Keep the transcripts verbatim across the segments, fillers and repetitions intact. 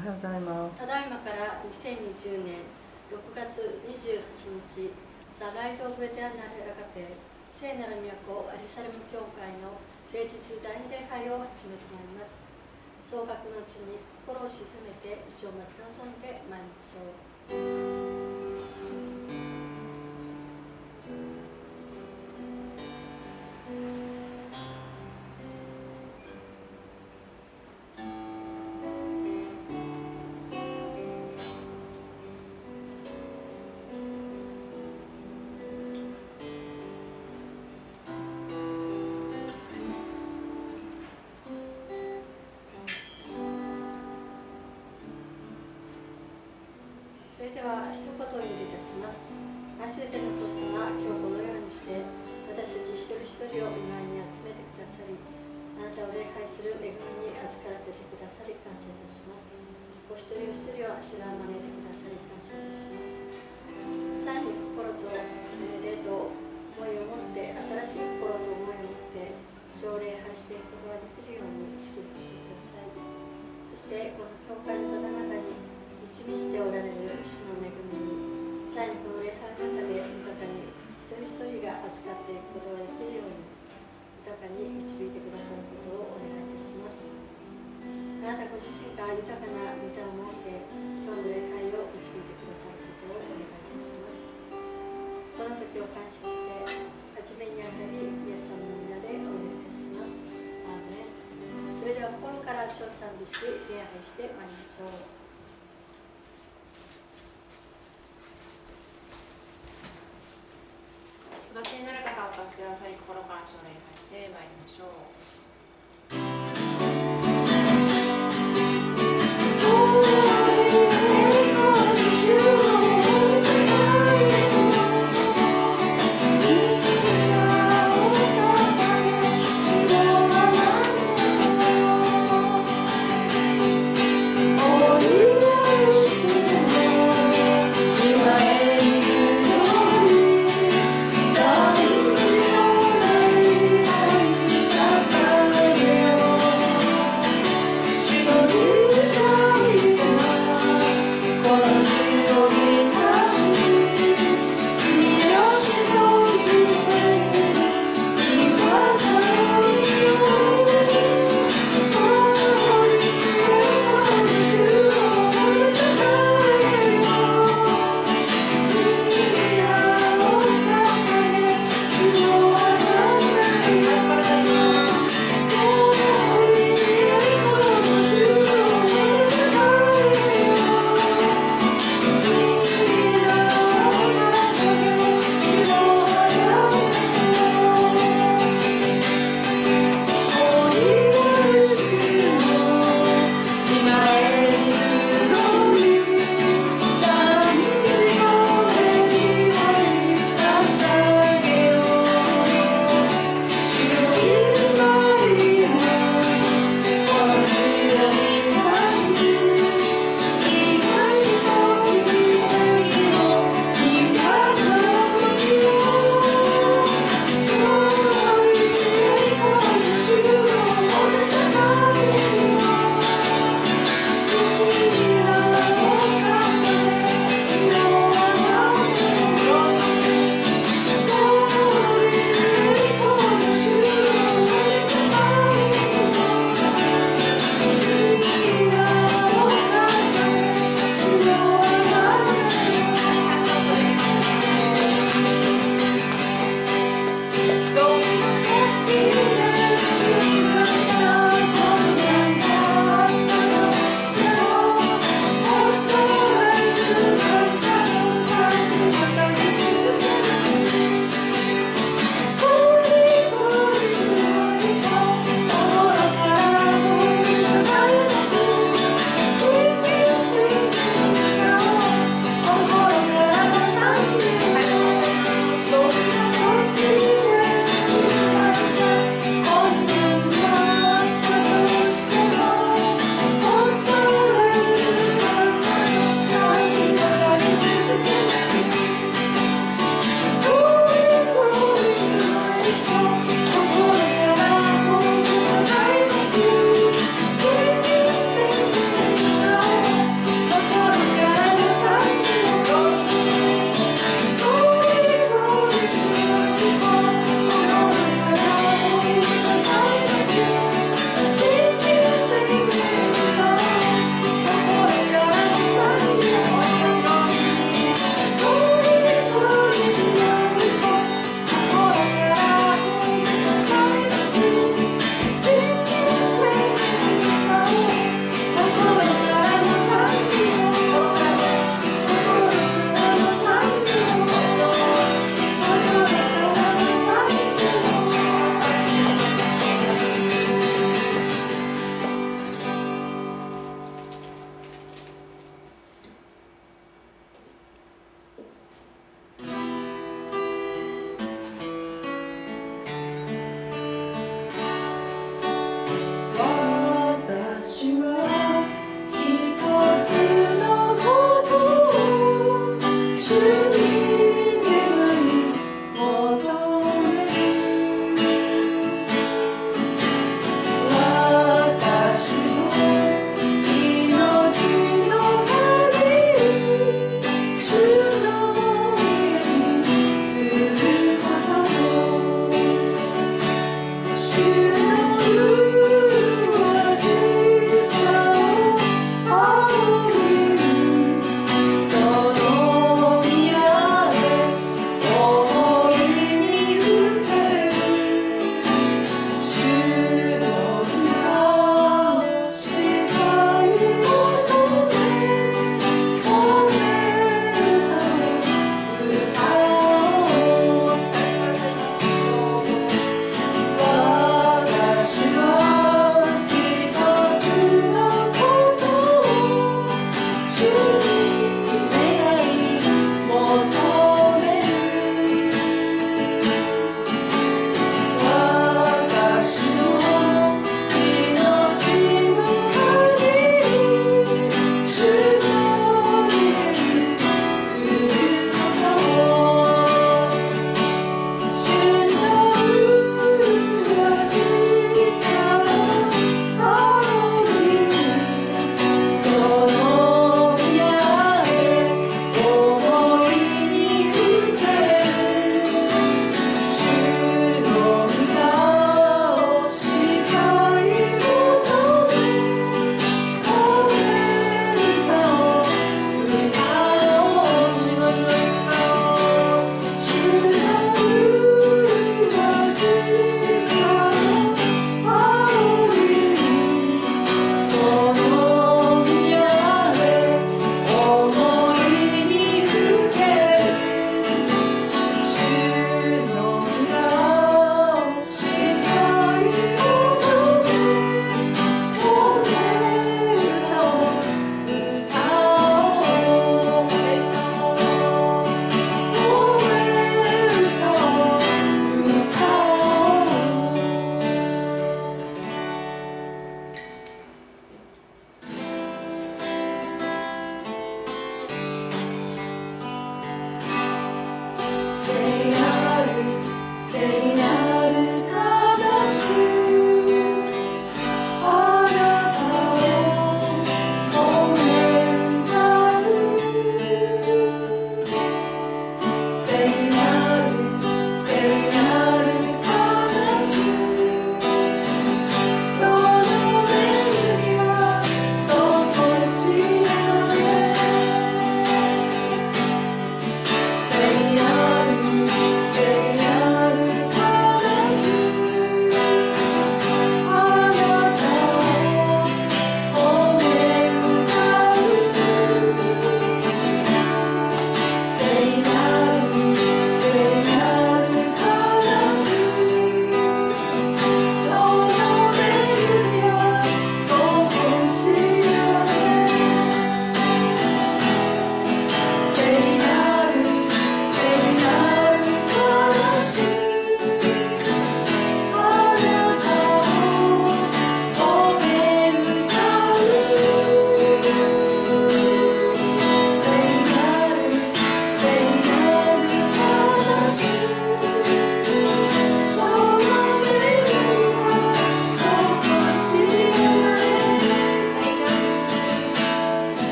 はようございます。 ただいまからにせんにじゅうねんろくがつにじゅうはちにち、ザ・ライト・オブ・エターナル・アガペ聖なる都アリサレム教会の聖日第二礼拝を始めてまいります。総額のうちに心を静めて主を待ち望んでまいりましょう。それでは一言お祈りいたします。愛する天のお父様、今日このようにして私たち一人一人を御前に集めてくださり、あなたを礼拝する恵みに預からせてくださり感謝いたします。お一人お一人を主が招いてくださり感謝いたします。さらに心と霊と思いを持って新しい心と思いを持って主を礼拝していくことができるように祝福してください。そしてこの教会のただ中に満ち満ちておられる主の恵みに、さらにこの礼拝の中で豊かに一人一人が預かっていくことができるように豊かに導いてくださることをお願いいたします。あなたご自身が豊かな御座を設け、今日の礼拝を導いてくださることをお願いいたします。この時を感謝して初めにあたりイエス様の皆でお祈りいたします。アーメン。それでは心から主を賛美し礼拝してまいりましょう。 お立ちになる方はお立ちください。心から主を礼拝してまいりましょう。 Thank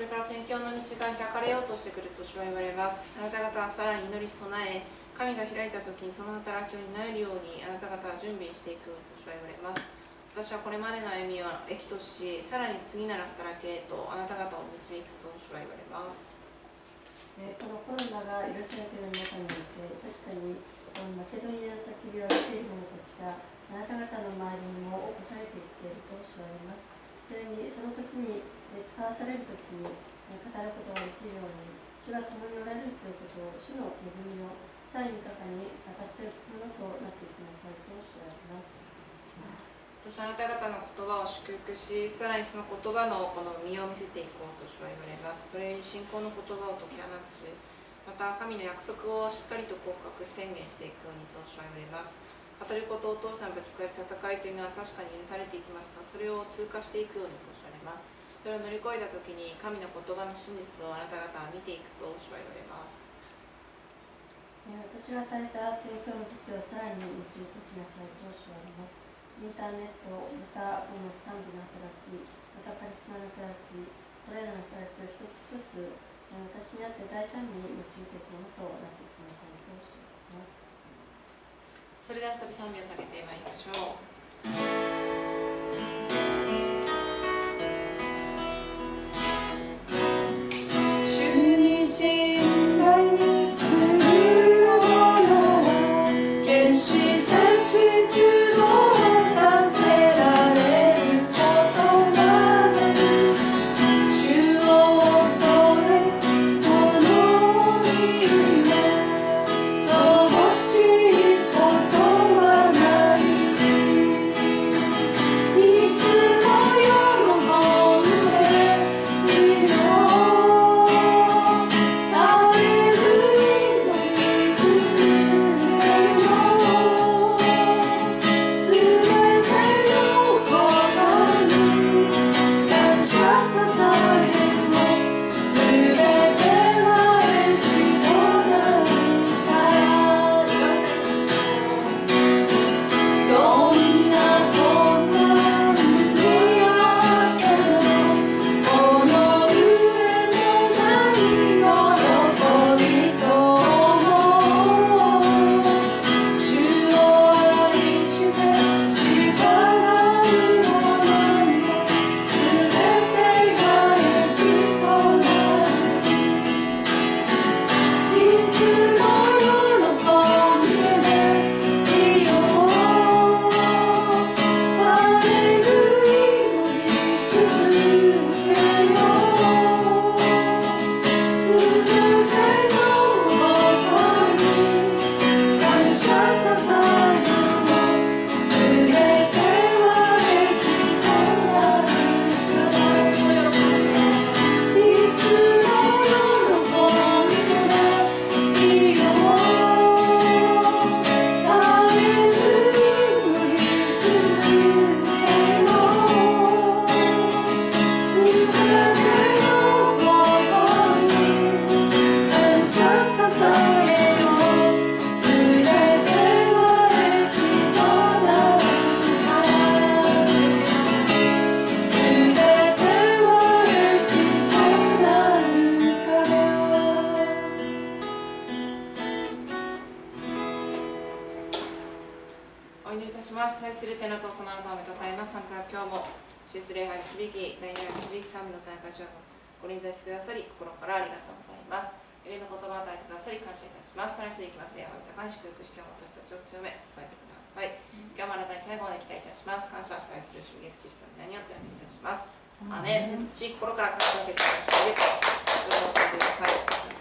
れから宣教の道が開かれようとしてくると主は言われます。あなた方はさらに祈り備え、神が開いた時にその働きを担えるようにあなた方は準備していくと主は言われます。私はこれまでの歩みを益とし、さらに次なる働きへとあなた方を導くと主は言われます。 えー、このコロナが許されている中において、確かにこのマケドニアの叫びを上げている者たちがあなた方の周りにも起こされていっていると主は言います。それにその時に使わされる時に語ることができるように、主が共におられるということを、主の恵みをさらに豊かに語っていくものとなっていきなさいと主は言います。 私はあなた方の言葉を祝福し、さらにその言葉のこの実を見せていこうと主は言われます。それに信仰の言葉を解き放ち、また神の約束をしっかりと告白宣言していくようにと主は言われます。語ることを通してのぶつかり戦いというのは確かに許されていきますが、それを通過していくようにと主は言われます。それを乗り越えたときに神の言葉の真実をあなた方は見ていくと主は言われます。 私が与えた宣教の時をさらに用いてきなさいと主は言われます。インターネット、またこの賛美の働き、またカリスマの働き、これらの働きを一つ一つ私にあって大胆に用いていくものとなっていきなさいと主は言います。 それでは再び賛美を下げてまいりましょう。心から感謝を受けていただき、どうぞお伝えください。